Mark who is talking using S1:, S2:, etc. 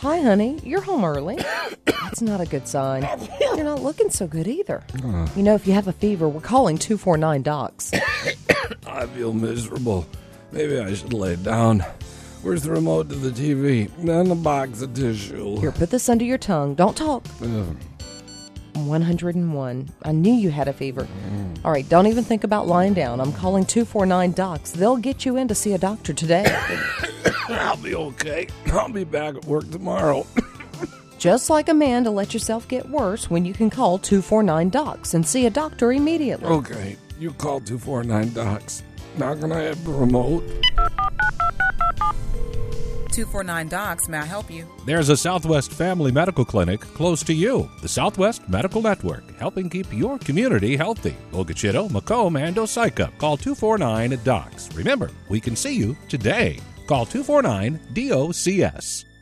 S1: Hi, honey. You're home early. That's not a good sign. You're not looking so good either. If you have a fever, we're calling 249-DOCS.
S2: I feel miserable. Maybe I should lay down. Where's the remote to the TV? And the box of tissue.
S1: Here, put this under your tongue. Don't talk. 101. I knew you had a fever. All right, don't even think about lying down. I'm calling 249-DOCS. They'll get you in to see a doctor today.
S2: I'll be okay. I'll be back at work tomorrow.
S1: Just like Amanda, let yourself get worse when you can call 249-DOCS and see a doctor immediately.
S2: Okay, you call 249-DOCS. Now can I have the remote?
S3: 249-DOCS, may I help you?
S4: There's a Southwest Family Medical Clinic close to you. The Southwest Medical Network, helping keep your community healthy. Ogeechitto, Macomb, and Osika. Call 249-DOCS. Remember, we can see you today. Call 249-DOCS.